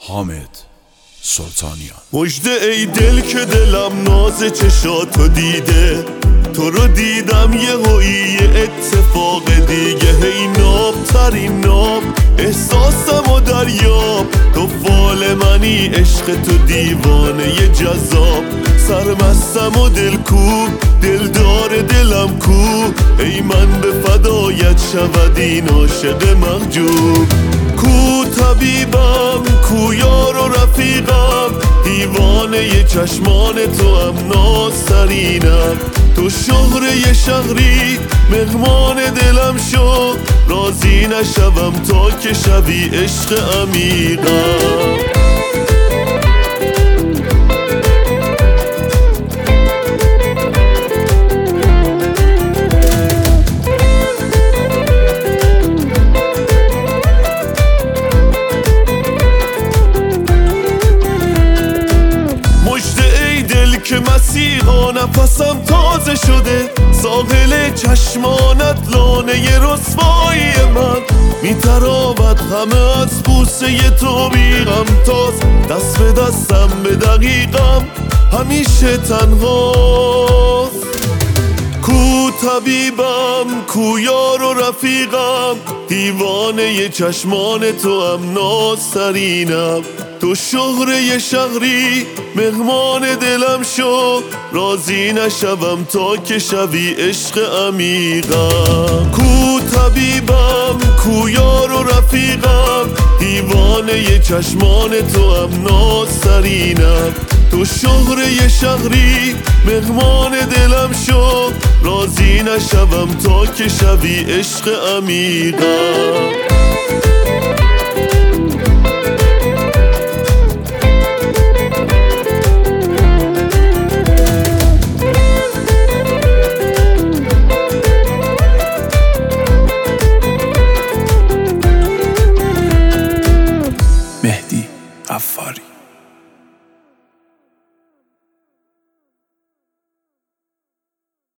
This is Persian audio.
حامد سلطانیان. مژده ای دل که دلم ناز چشاتو دیده، تو رو دیدم یه هایی اتفاق دیگه. هی ناب ترین ناب احساسم و دریاب، تو فال منی عشق تو دیوانه ی جذاب. سرمستم و دل کو دلدار دلم کو، ای من به فدایت شود این عاشق محجوب. کو طبیبم کو یار و رفیقم، دیوانه ی چشمان تو هم نازترینم. تو شهره شهری مهمان دلم شو، راضی نشوم تا که شوی عشق عمیقم. که مسیحا نفسم تازه شده، ساحل چشمانت لانه ی رسوایی من. میتراود همه از بوسه تو بیغم تاز، دست به دستم به دقیقم همیشه تنهاست. کو طبیبم کو یار و رفیقم، دیوانه ی چشمان تو هم نازترینم. تو شهره شهری مهمان دلم شو، راضی نشوم تا که شوی عشق عمیقم. کو طبیبم کو یار و رفیقم، دیوانه ی چشمان تو هم نازترینم. تو شهره شهری مهمان دلم شو، راضی نشوم تا که شوی عشق عمیقم.